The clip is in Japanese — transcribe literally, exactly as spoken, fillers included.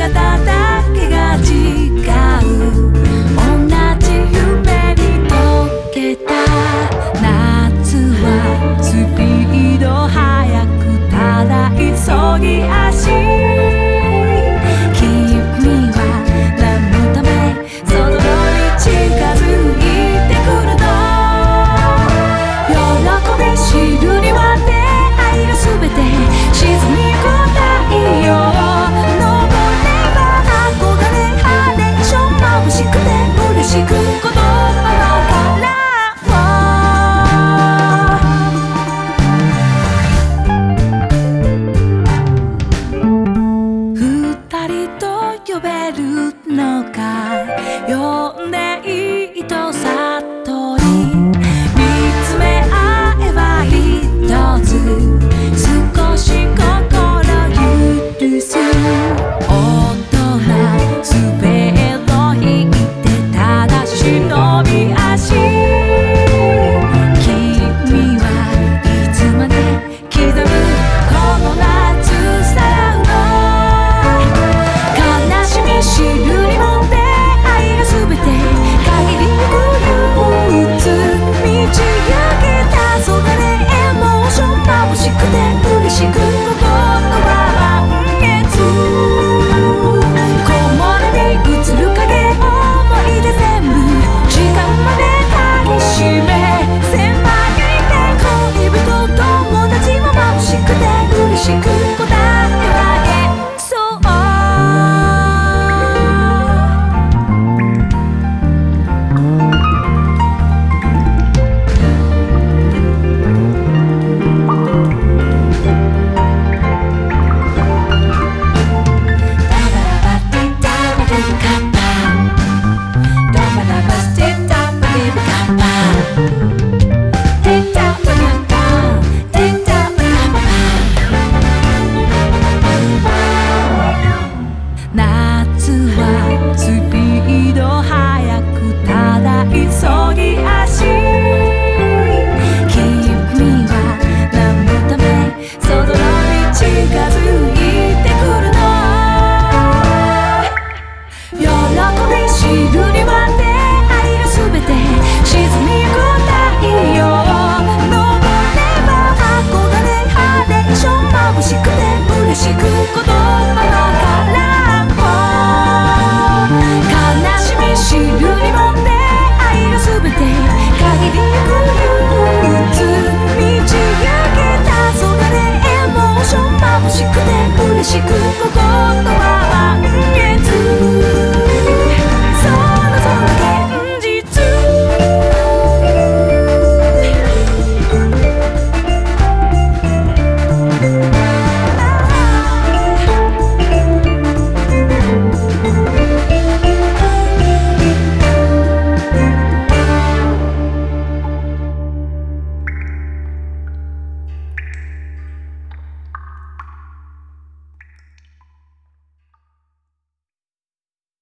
方だけが違う。同じ夢に溶けた夏はスピード速くただ急ぎ足。君は何のためそのに近づいてくるの。喜び知るには出会いが全て沈みゆく太陽。登れば憧れハレーション眩しくて嬉しく言葉のから二人と呼べるのか呼んでいいと悟り見つめ合えば一つ少し心許す。大人スペード引いてただ忍び足。君はいつまで刻むこの夏さらう。悲しみ知るにも出会いが全て限りなく憂鬱満ち上げたそがれエモーション眩しくて嬉しく心は満月。木漏れ日映る影思い出全部時間まで抱きしめ狭いて恋人友達も眩しくて嬉しく答えは幻想。な